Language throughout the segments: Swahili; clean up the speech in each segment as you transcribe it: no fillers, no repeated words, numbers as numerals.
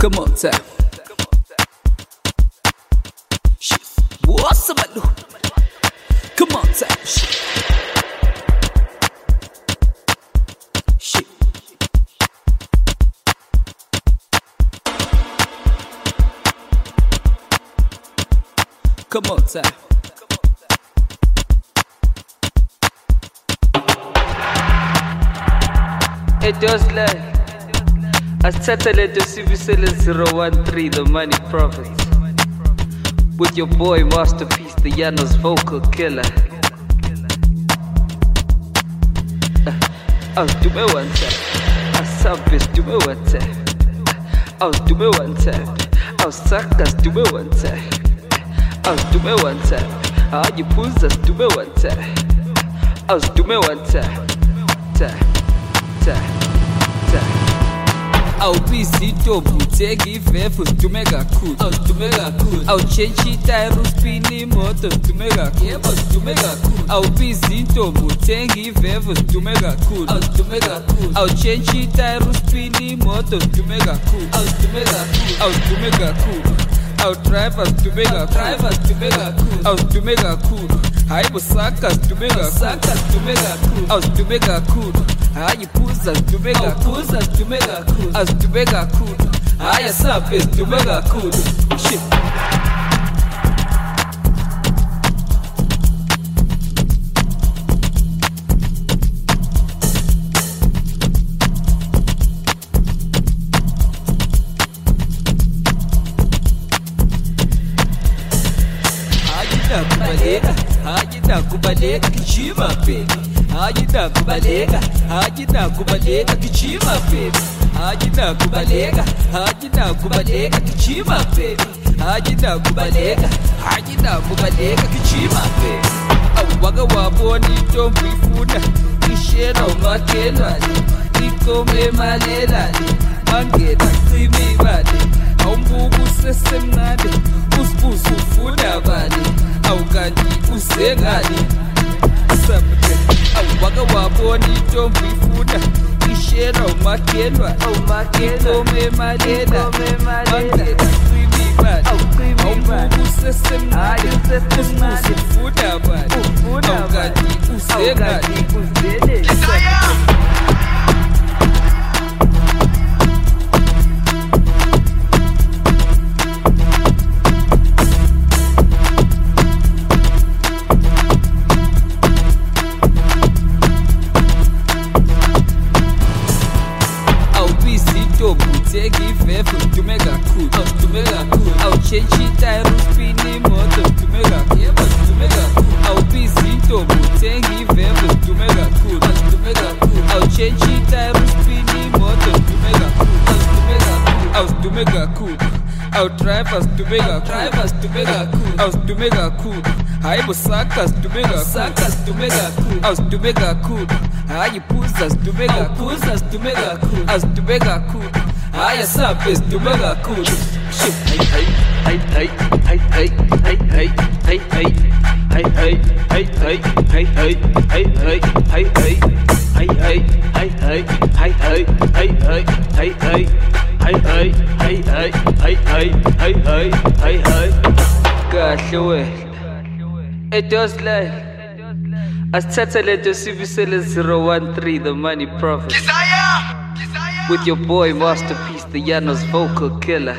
Come on, time. Shit. What's up, Malu? Come on, time. Shit. Shit. Come on, time. It does lie. Asithatha lento sibisele 013 the money profits. With your boy Masterpiece, the Yanos vocal killer. Do me one time. Asabis, do me one time. Do me one time. Sakas, do me one time. Do me one time. You puzzas, do me one time. Do me one time. Awubhizi ntombi uthenga ivevu sidume kakhulu. Awusidume kakhulu. Awutshentshe itayari uspine imoto sidume kakhulu. Yebo sidume kakhulu. Awubhizi ntombi uthenga ivevu sidume kakhulu. Awusidume kakhulu. Awutshentshe itayari uspine imoto sidume kakhulu. Awusidume kakhulu. Awusidume kakhulu. Awudriver sidume kakhulu. Driver sidume kakhulu. Awusidume kakhulu. Hayi busaka sidume kakhulu. Busaka sidume kakhulu. Awusidume kakhulu. Hayi phuza sidume kakhulu. Phuza sidume kakhulu. Asidume kakhulu. Hayi asaphe sidume kakhulu. Shit. Kubaleka gijima baby. Hajida kubaleka gijima baby. Hajida kubaleka gijima baby. Hajida kubaleka gijima baby. Awuwaka wabona intombi ifuna ishena umakhelwane ikome malelane bangena cimi bani awumbuka usesemncane usibuze ufuna bani awukanti uzengani awuwaka wabona intombi ifuna ishena umakhelwane ikome malelane bangena cimi bani awumbuka usesemncane usibuze ufuna bani awukanti uzengani Uthenga ivevu sidume kakhulu. Awusidume kakhulu. Awutshentshe itayari uspine imoto sidume kakhulu. Yebo sidume kakhulu. Awubhizi intombi uthenga ivevu sidume kakhulu. Awusidume kakhulu. Awutshentshe itayari uspine imoto sidume kakhulu. Awusidume kakhulu. Awusidume kakhulu. Awudriver sidume kakhulu. Driver sidume kakhulu. Awusidume kakhulu. Hayi busaka sidume kakhulu. Busaka sidume kakhulu. Awusidume kakhulu. Hayi phuza sidume kakhulu. Phuza sidume kakhulu. Asidume kakhulu. Hayi asaphe sidume kakhulu. Shit. Kahle wena. It does lie. Asithatha lento sibisele 013 the money profit. With your boy Masterpiece, the Yanos vocal killer.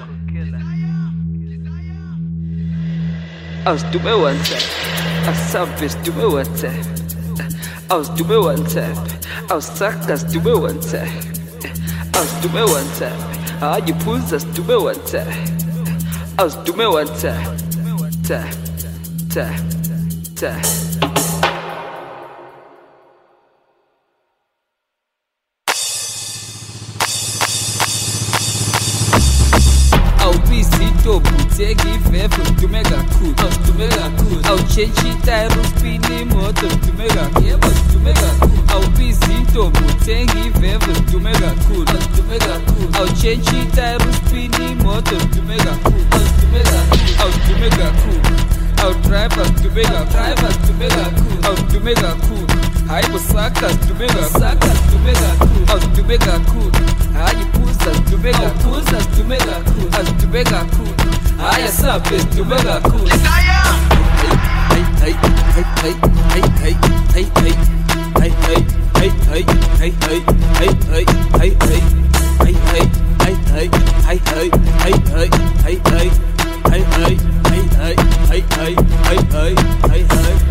Awusidume one time. Asaphe sidume one time. Awusidume one time. Awusaka sidume one time. Awusidume one time. Hayi phuza sidume one time. Awusidume one time. Awubhizi intombi uthenga ivevu sidume kakhulu. Awusidume kakhulu. Awutshentshe itayari uspine imoto sidume kakhulu. Yebo sidume kakhulu. Awubhizi intombi uthenga ivevu sidume kakhulu. Awusidume kakhulu. Awutshentshe itayari uspine imoto sidume kakhulu. Awusidume kakhulu. Awusidume kakhulu. Awudriver sidume kakhulu. Driver sidume kakhulu. Awusidume kakhulu. hayi busaka sidume kakhulu awusidume kakhulu hayi phuza sidume kakhulu asidume kakhulu hayi asabe sidume kakhulu Hey